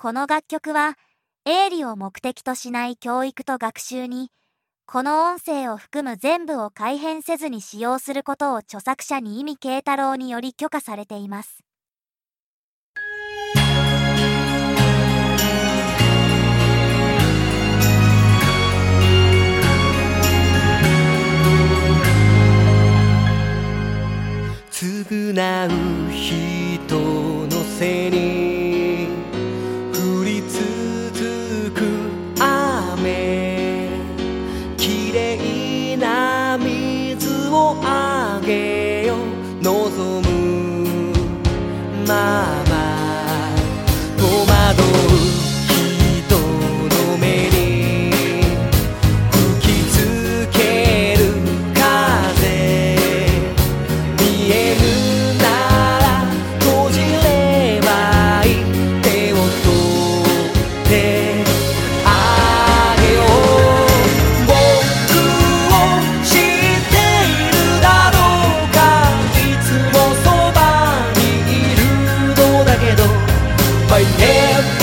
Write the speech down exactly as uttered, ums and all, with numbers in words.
この楽曲は営利を目的としない教育と学習に、この音声を含む全部を改変せずに使用することを著作者に意味慶太郎により許可されています。 償う人の背に降り続く雨、きれいな水をあげよ望むまま、戸惑う人の目に吹きつける風、見えるなら閉じればいい、手を取ってあげよう。僕を知っているだろうか、いつもそばにいるのだけど My name